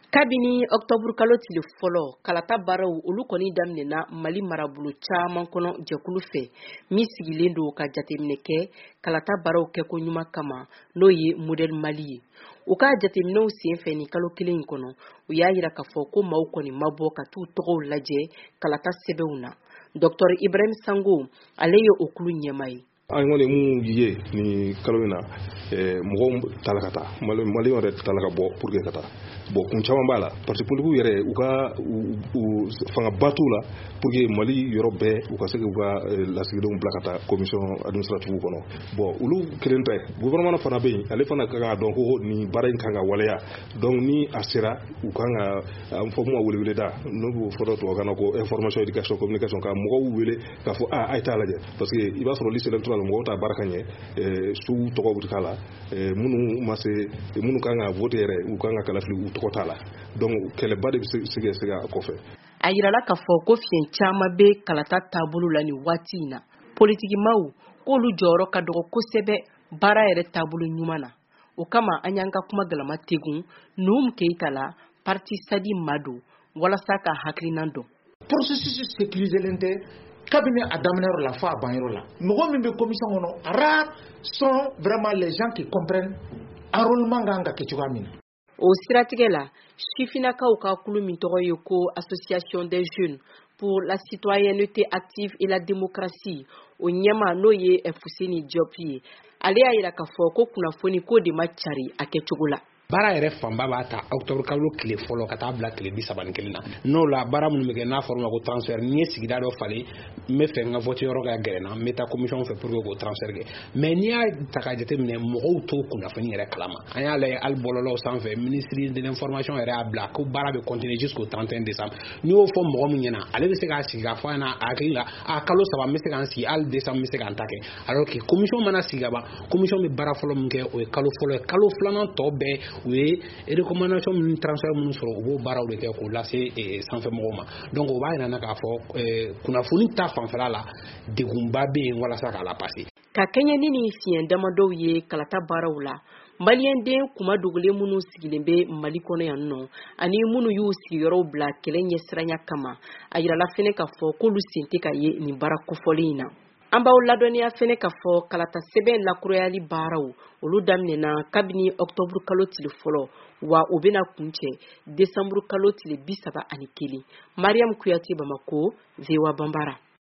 Kabini octobre kalo tile fɔlɔ kalata baaraw olu kɔni daminɛna Mali marabolo caman kɔnɔ jɛkulu fɛ min sigilen don ka jateminɛ kɛ kalata baaraw kɛko ɲuman kama n'o ye modèle Mali ye. U ka jateminɛw senfɛ ni kalo kelen in kɔnɔ u y'a yira k'a fɔ ko maaw kɔni ma bɔ ka t'u tɔgɔw lajɛ kalata sɛbɛnw na. Dr Ibrahim Sango ale ye o kulu ɲɛmaa ye. An kɔni mun ye ni kalo in na mɔgɔw tala ka taa Mali yɛrɛ tala ka bɔ pour que ka taa bon kun caman b'a la parti politique yɛrɛ u ka fanga batu la pour que Mali yɔrɔ bɛɛ u ka se k'u ka lasigidenw bila ka taa commission administrative kɔnɔ bon olu kelen tɛ gouvernement fana bɛ yen ale fana ka dɔn ko ni baara in kan ka waleya donc ni a sera u kan ka fɔ mun wele da n'o b'o fɔ tubabukan na ko information éducation communication ka mɔgɔw wele k'a fɔ a ye t'a lajɛ parce que i b'a sɔrɔ liste électorale mɔgɔw ta baara ka ɲɛ su tɔgɔ bɛ k'a la minnu kan ka vote yɛrɛ u kan ka kalafili u tɔgɔ t'a la donc kɛlɛba de bɛ se ka kɔfɛ. A yirala k'a fɔ ko fiɲɛ caman bɛ kalata taabolo la ni waati in na politikimaw k'olu jɔyɔrɔ ka dɔgɔ kosɛbɛ baara yɛrɛ taabolo ɲuman na o kama an y'an ka kuma galama tegun Nuhum Keita la parti Sadi Mado walasa ka hakilina dɔn. Processus sécurisé tɛ kabini a daminɛyɔrɔ la fo a banyɔrɔ la mɔgɔ min bɛ commission kɔnɔ rares sont vraiment les gens qui comprennent enrôlement kan ka kɛ cogoya min na. O siratigɛ la sifinakaw ka kulu min tɔgɔ ye ko Association des jeunes pour la citoyenneté active et la démocratie o ɲɛma n'o ye Fuseni Diop ye ale y'a yira k'a fɔ ko kunnafoni ko de ma cari a kɛcogo la. Baara yɛrɛ fanba b'a ta octobre kalo tile fɔlɔ ka taa bila tile 31 na n'o la baara minnu bɛ kɛ n'a fɔra ko transfert ni ye sigida dɔ falen n bɛ fɛ n ka vote yɔrɔ ka gɛrɛna n bɛ taa commission fɛ pour que k'o transfert kɛ mais n'i y'a ta ka jateminɛ mɔgɔw t'o kunnafoni yɛrɛ kalama an y'a lajɛ hali bɔlɔlɔw sanfɛ ministre de l'information yɛrɛ y'a bila ko baara bɛ continuer jusqu'au 31 décembre n'i y'o fɔ mɔgɔ min ɲɛna ale bɛ se k'a sigi k'a fɔ a ɲɛna a hakili la kalo 3 n bɛ se k'an sigi hali décembre n bɛ se k'an ta kɛ alors que commission mana sigi ka ban commission bɛ baara fɔlɔ min kɛ o ye kalo fɔlɔ ye kalo filanan tɔ bɛɛ o ye recommandation min transfert minnu sɔrɔ u b'o baaraw de kɛ k'o lase sanfɛ mɔgɔw ma donc o b'a yira k'a fɔ kunnafoni ta fanfɛla la degunba bɛ yen walasa k'a la passer. Ka kɛɲɛ ni fiɲɛ damadɔw ye kalata baaraw la maliyɛnden kuma dogolen minnu sigilen bɛ Mali kɔnɔ yan nɔ ani minnu y'u sigiyɔrɔw bila kɛlɛ ɲɛsiranya kama a yirala fɛnɛ k'a fɔ k'olu sen tɛ ka ye nin baara kofɔlen in na. An b'aw ladɔnniya fɛnɛ k'a fɔ kalata sɛbɛn lakurayali baaraw olu daminɛna kabini octobre kalo tile fɔlɔ wa o bɛna kuncɛ décembre kalo tile 31. Mariam Kuyate, Bamako, VOA Bambara.